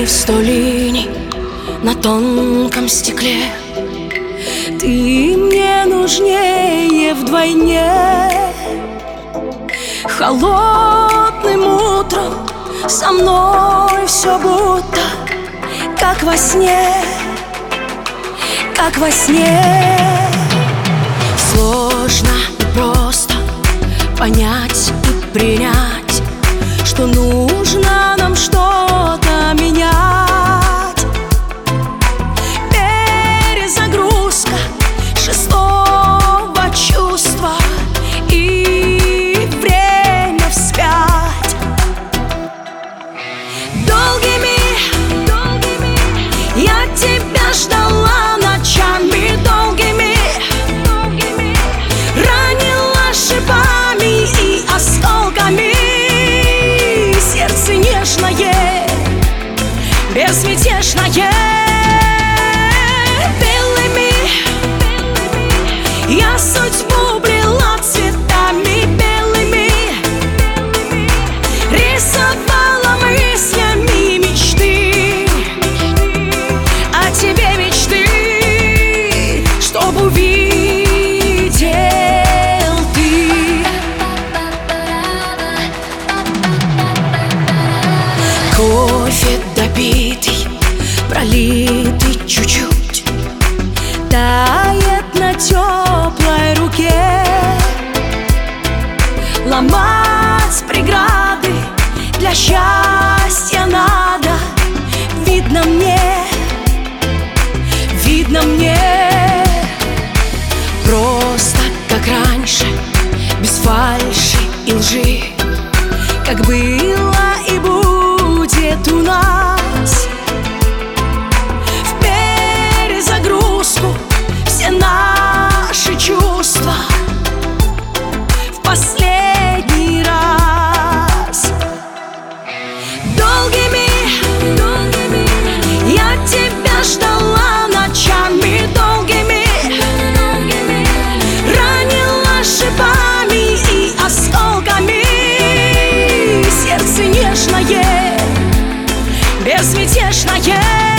в 100 линий на тонком стекле. Ты мне нужнее вдвойне. Холодным утром со мной все будто как во сне, как во сне. Сложно и просто понять и принять, что нужно нам что-то менять. Перезагрузка шестого чувства и время вспять. Долгими я тебя ждала ночами, долгими ранила шипами и осколками. Сердце нежное, безмятежное. Белыми я судьбу брела цветами белыми, рисовала мыслями мечты о тебе, мечты, чтоб увидел ты. Кофе допитый, пролитый чуть-чуть, тает на теплой руке. Ломать преграды для счастья надо. Видно мне, видно мне. Просто как раньше, без фальши и лжи, как было и будет у нас. В перезагрузку все наши чувства в последний раз. Долгими я тебя ждала ночами, долгими ранила шипами и осколками. Сердце нежное, безмятежное.